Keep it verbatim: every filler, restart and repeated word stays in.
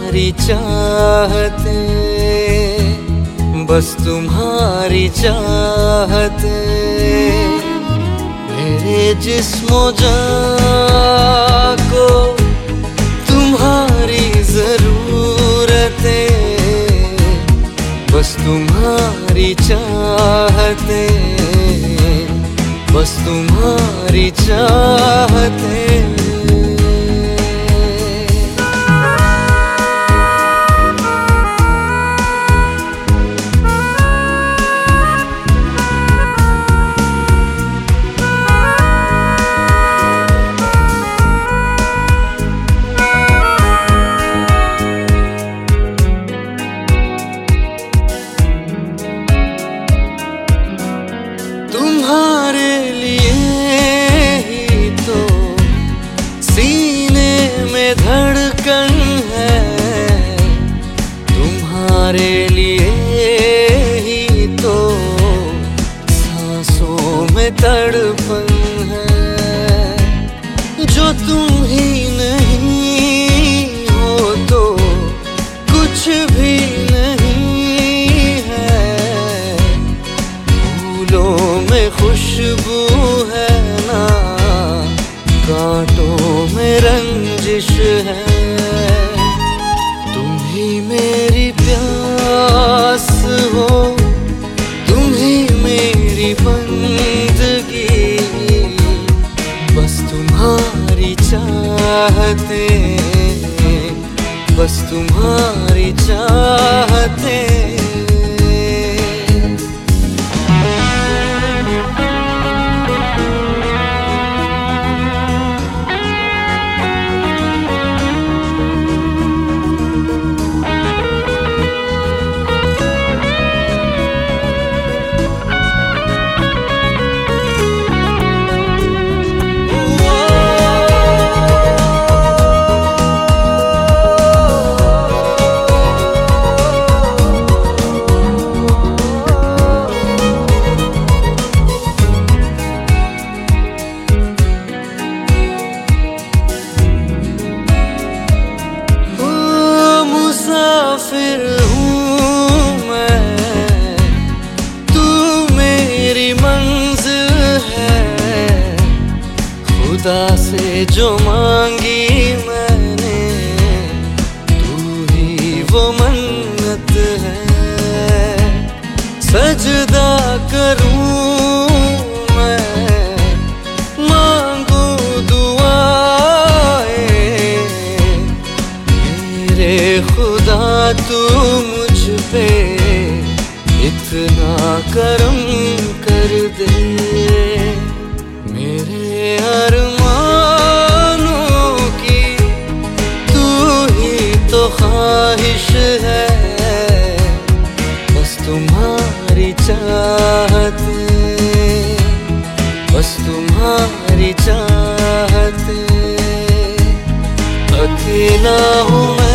तुम्हारी चाहते, बस तुम्हारी चाहते, मेरे जिस्मो जान को तुम्हारी जरूरतें, बस तुम्हारी चाहते, बस तुम्हारी चाहते। तुम्हारे लिए ही तो सीने में धड़कन है, तुम्हारे लिए ही तो सांसों में तड़पन है। जो तुम ही नहीं हो तो कुछ भी नहीं है, फूलों में खुशबू है ना, कांटों में रंजिश है। तुम ही मेरी प्यास हो, तुम ही मेरी बंदगी, बस तुम्हारी चाहते, बस तुम्हारी चाहते। फिर हूँ मैं, तू मेरी मंजिल है, खुदा से जो मांगी मैंने, तू ही वो मन्नत है। सजदा करूँ मैं, मांगू दुआएं, मेरे खुदा तू मुझ पे इतना करम कर दे। मेरे अरमानों की तू ही तो ख्वाहिश है, बस तुम्हारी चाहते, बस तुम्हारी चाहते। अकेला हूँ